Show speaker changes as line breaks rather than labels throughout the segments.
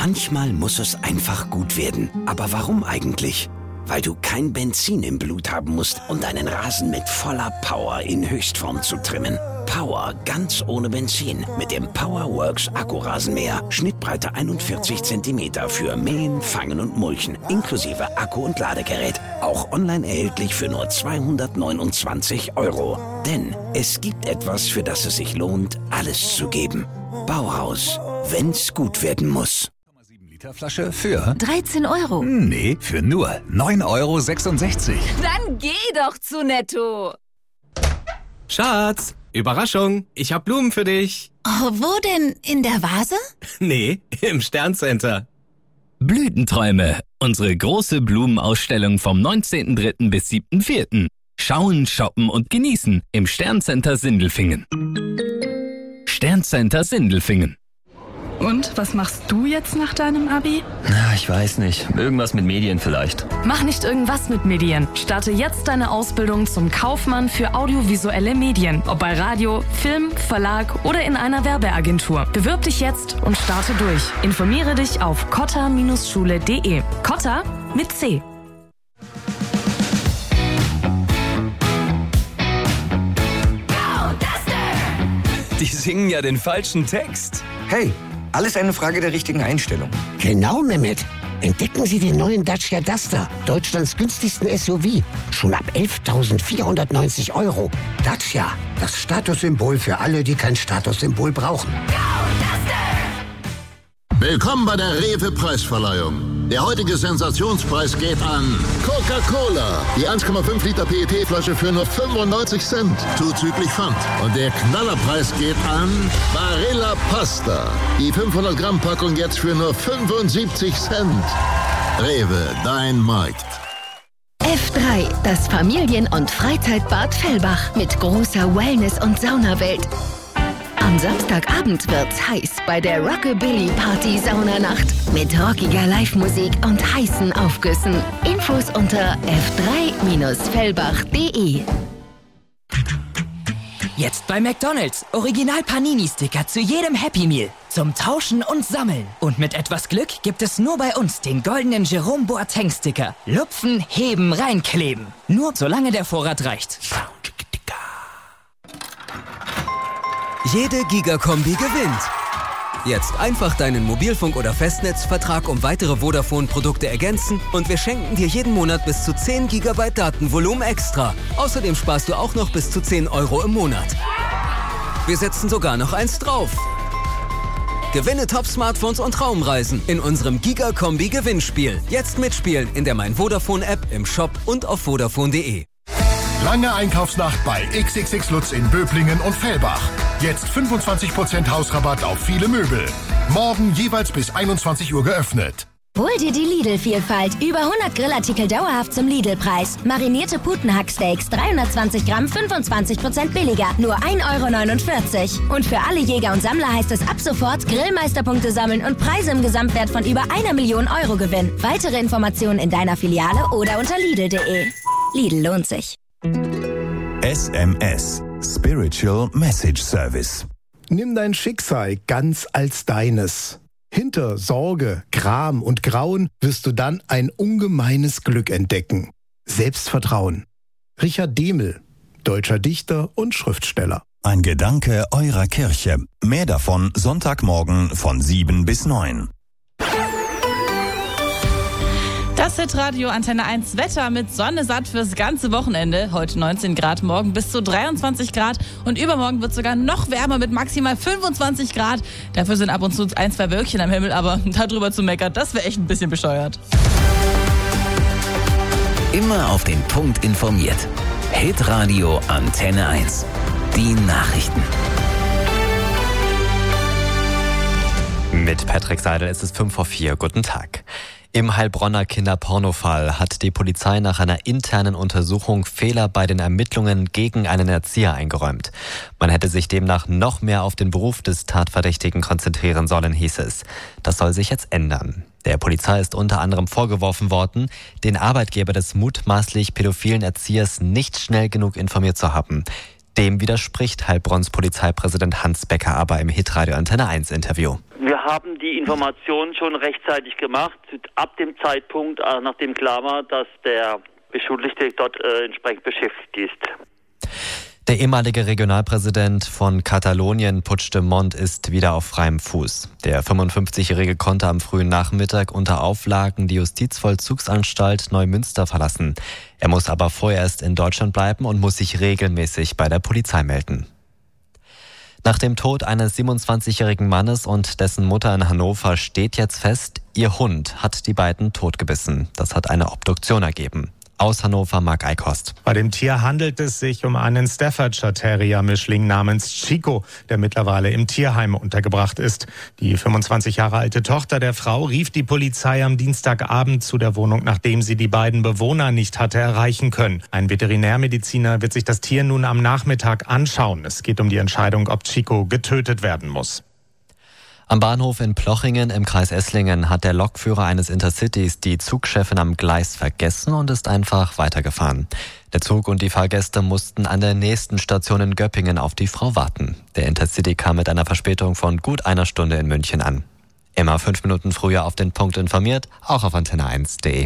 Manchmal muss es einfach gut werden. Aber warum eigentlich? Weil du kein Benzin im Blut haben musst, um deinen Rasen mit voller Power in Höchstform zu trimmen. Power ganz ohne Benzin mit dem Powerworks Akkurasenmäher. Schnittbreite 41 cm für Mähen, Fangen und Mulchen. Inklusive Akku und Ladegerät. Auch online erhältlich für nur 229 €. Denn es gibt etwas, für das es sich lohnt, alles zu geben. Bauhaus. Wenn's gut werden muss.
Flasche für
13 €.
Nee, für nur 9,66 €.
Dann geh doch zu Netto.
Schatz, Überraschung, ich hab Blumen für dich.
Oh, wo denn? In der Vase?
Nee, im Sterncenter.
Blütenträume. Unsere große Blumenausstellung vom 19.03. bis 7.04. Schauen, shoppen und genießen im Sterncenter Sindelfingen. Sterncenter Sindelfingen.
Und, was machst du jetzt nach deinem Abi?
Na, ich weiß nicht. Irgendwas mit Medien vielleicht.
Mach nicht irgendwas mit Medien. Starte jetzt deine Ausbildung zum Kaufmann für audiovisuelle Medien. Ob bei Radio, Film, Verlag oder in einer Werbeagentur. Bewirb dich jetzt und starte durch. Informiere dich auf kotta-schule.de. Kotta mit C.
Die singen ja den falschen Text.
Hey, alles eine Frage der richtigen Einstellung.
Genau, Mehmet. Entdecken Sie den neuen Dacia Duster, Deutschlands günstigsten SUV. Schon ab 11.490 €. Dacia, das Statussymbol für alle, die kein Statussymbol brauchen.
Willkommen bei der Rewe-Preisverleihung. Der heutige Sensationspreis geht an Coca-Cola. Die 1,5 Liter PET-Flasche für nur 95 Cent, zuzüglich Pfand. Und der Knallerpreis geht an Barilla Pasta. Die 500 Gramm Packung jetzt für nur 75 Cent. Rewe, dein Markt.
F3, das Familien- und Freizeitbad Fellbach mit großer Wellness- und Saunawelt. Am Samstagabend wird's heiß bei der Rockabilly Party Saunanacht mit rockiger Live-Musik und heißen Aufgüssen. Infos unter f3-fellbach.de.
Jetzt bei McDonald's. Original Panini-Sticker zu jedem Happy Meal. Zum Tauschen und Sammeln. Und mit etwas Glück gibt es nur bei uns den goldenen Jerome Boateng-Sticker. Lupfen, heben, reinkleben. Nur solange der Vorrat reicht.
Jede Gigakombi gewinnt. Jetzt einfach deinen Mobilfunk- oder Festnetzvertrag um weitere Vodafone-Produkte ergänzen und wir schenken dir jeden Monat bis zu 10 GB Datenvolumen extra. Außerdem sparst du auch noch bis zu 10 € im Monat. Wir setzen sogar noch eins drauf. Gewinne Top-Smartphones und Traumreisen in unserem Gigakombi-Gewinnspiel. Jetzt mitspielen in der Mein Vodafone-App, im Shop und auf vodafone.de.
Lange Einkaufsnacht bei XXX Lutz in Böblingen und Fellbach. Jetzt 25% Hausrabatt auf viele Möbel. Morgen jeweils bis 21 Uhr geöffnet.
Hol dir die Lidl-Vielfalt. Über 100 Grillartikel dauerhaft zum Lidl-Preis. Marinierte Putenhacksteaks, 320 Gramm, 25% billiger. Nur 1,49 €. Und für alle Jäger und Sammler heißt es ab sofort Grillmeisterpunkte sammeln und Preise im Gesamtwert von über 1 Million € gewinnen. Weitere Informationen in deiner Filiale oder unter Lidl.de. Lidl lohnt sich.
SMS Spiritual Message Service.
Nimm dein Schicksal ganz als deines. Hinter Sorge, Gram und Grauen wirst du dann ein ungemeines Glück entdecken. Selbstvertrauen. Richard Demel, deutscher Dichter und Schriftsteller.
Ein Gedanke eurer Kirche. Mehr davon Sonntagmorgen von 7 bis 9.
Das Hitradio Antenne 1 Wetter mit Sonne satt fürs ganze Wochenende. Heute 19 Grad, morgen bis zu 23 Grad und übermorgen wird es sogar noch wärmer mit maximal 25 Grad. Dafür sind ab und zu 1, 2 Wölkchen am Himmel, aber darüber zu meckern, das wäre echt ein bisschen bescheuert.
Immer auf den Punkt informiert. Hitradio Antenne 1. Die Nachrichten.
Mit Patrick Seidel ist es 3:55. Guten Tag. Im Heilbronner Kinderpornofall hat die Polizei nach einer internen Untersuchung Fehler bei den Ermittlungen gegen einen Erzieher eingeräumt. Man hätte sich demnach noch mehr auf den Beruf des Tatverdächtigen konzentrieren sollen, hieß es. Das soll sich jetzt ändern. Der Polizei ist unter anderem vorgeworfen worden, den Arbeitgeber des mutmaßlich pädophilen Erziehers nicht schnell genug informiert zu haben. Dem widerspricht Heilbronns Polizeipräsident Hans Becker aber im Hitradio Antenne 1 Interview.
Wir haben die Informationen schon rechtzeitig gemacht, ab dem Zeitpunkt, nachdem klar war, dass der Beschuldigte dort entsprechend beschäftigt ist.
Der ehemalige Regionalpräsident von Katalonien, Puigdemont, ist wieder auf freiem Fuß. Der 55-Jährige konnte am frühen Nachmittag unter Auflagen die Justizvollzugsanstalt Neumünster verlassen. Er muss aber vorerst in Deutschland bleiben und muss sich regelmäßig bei der Polizei melden. Nach dem Tod eines 27-jährigen Mannes und dessen Mutter in Hannover steht jetzt fest, ihr Hund hat die beiden totgebissen. Das hat eine Obduktion ergeben. Aus Hannover, Marc Eickhorst.
Bei dem Tier handelt es sich um einen Staffordshire Terrier-Mischling namens Chico, der mittlerweile im Tierheim untergebracht ist. Die 25 Jahre alte Tochter der Frau rief die Polizei am Dienstagabend zu der Wohnung, nachdem sie die beiden Bewohner nicht hatte erreichen können. Ein Veterinärmediziner wird sich das Tier nun am Nachmittag anschauen. Es geht um die Entscheidung, ob Chico getötet werden muss.
Am Bahnhof in Plochingen im Kreis Esslingen hat der Lokführer eines Intercitys die Zugchefin am Gleis vergessen und ist einfach weitergefahren. Der Zug und die Fahrgäste mussten an der nächsten Station in Göppingen auf die Frau warten. Der Intercity kam mit einer Verspätung von gut einer Stunde in München an. Immer 5 Minuten früher auf den Punkt informiert, auch auf antenne1.de.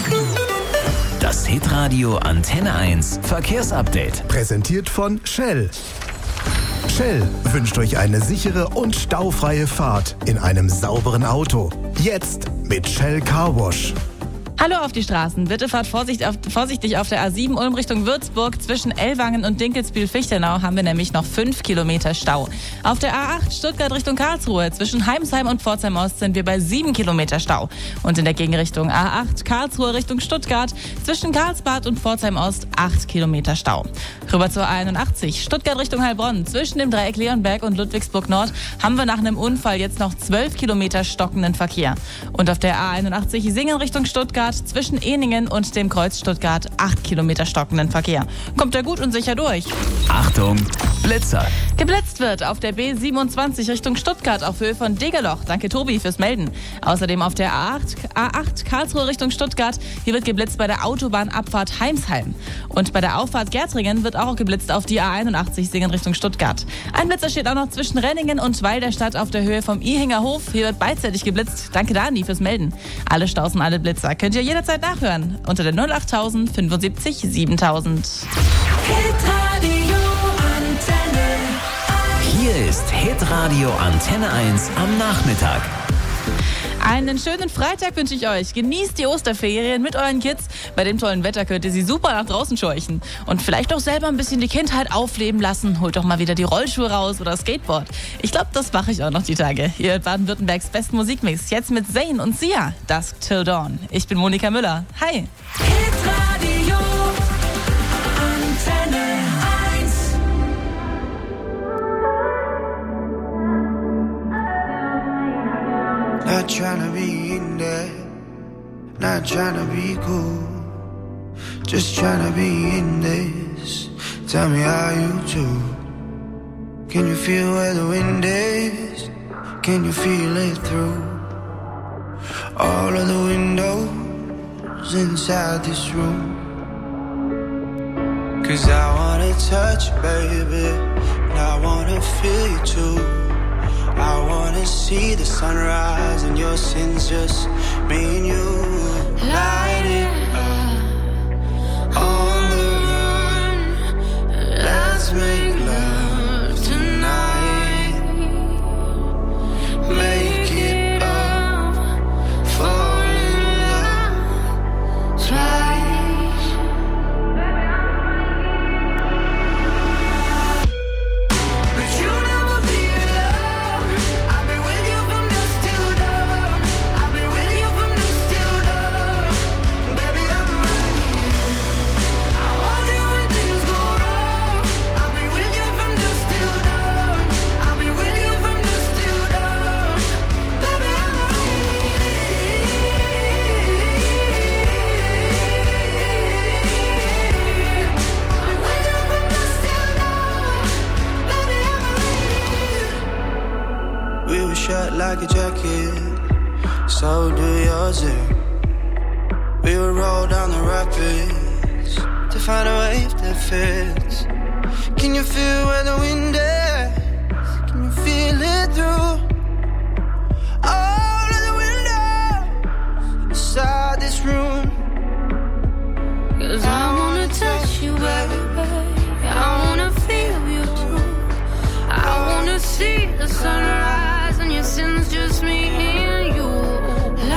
Das Hitradio Antenne 1 Verkehrsupdate.
Präsentiert von Shell. Shell wünscht euch eine sichere und staufreie Fahrt in einem sauberen Auto. Jetzt mit Shell Car Wash.
Hallo auf die Straßen. Bitte fahrt vorsichtig auf der A7 Ulm Richtung Würzburg. Zwischen Ellwangen und Dinkelsbühl-Fichtenau haben wir nämlich noch 5 Kilometer Stau. Auf der A8 Stuttgart Richtung Karlsruhe. Zwischen Heimsheim und Pforzheim Ost sind wir bei 7 Kilometer Stau. Und in der Gegenrichtung A8 Karlsruhe Richtung Stuttgart. Zwischen Karlsbad und Pforzheim Ost 8 Kilometer Stau. Rüber zur A81 Stuttgart Richtung Heilbronn. Zwischen dem Dreieck Leonberg und Ludwigsburg Nord haben wir nach einem Unfall jetzt noch 12 Kilometer stockenden Verkehr. Und auf der A81 Singen Richtung Stuttgart. Zwischen Ehningen und dem Kreuz Stuttgart 8 Kilometer stockenden Verkehr. Kommt er gut und sicher durch.
Achtung, Blitzer.
Geblitzt wird auf der B27 Richtung Stuttgart auf Höhe von Degerloch. Danke Tobi fürs Melden. Außerdem auf der A8 Karlsruhe Richtung Stuttgart. Hier wird geblitzt bei der Autobahnabfahrt Heimsheim. Und bei der Auffahrt Gärtringen wird auch geblitzt auf die A81 Singen Richtung Stuttgart. Ein Blitzer steht auch noch zwischen Renningen und Weil der Stadt auf der Höhe vom Ihinger Hof. Hier wird beidseitig geblitzt. Danke Dani fürs Melden. Alle Staus und alle Blitzer könnt ihr jederzeit nachhören unter der 08000 75 7000.
Hier ist Hitradio Antenne 1 am Nachmittag.
Einen schönen Freitag wünsche ich euch. Genießt die Osterferien mit euren Kids. Bei dem tollen Wetter könnt ihr sie super nach draußen scheuchen. Und vielleicht auch selber ein bisschen die Kindheit aufleben lassen. Holt doch mal wieder die Rollschuhe raus oder Skateboard. Ich glaube, das mache ich auch noch die Tage. Ihr hört Baden-Württembergs besten Musikmix. Jetzt mit Zayn und Sia. Dusk Till Dawn. Ich bin Monika Müller. Hi.
Hitradio Antenne 1.
Not tryna be in there, not tryna be cool, just tryna be in this. Tell me how you do. Can you feel where the wind is? Can you feel it through all of the windows inside this room? 'Cause I wanna touch you, baby, and I wanna feel you too. I wanna see the sunrise and your sins, just me and you. Light it up on the run. Let's make love tonight. Make it up, fall in love twice. But you never be alone. I've been with you from dusk till dawn. I've been with you from dusk till dawn. Baby, I'm right here. I want you when things go wrong. I'll be with you from dusk till dawn. I'll be with you from dusk till dawn. Baby, I'm right here. I'll be with you from dusk till dawn. Baby, I'm right here. We were shut like a jacket, so do yours. We would roll down the rapids to find a wave that fits. Can you feel where the wind is? Can you feel it through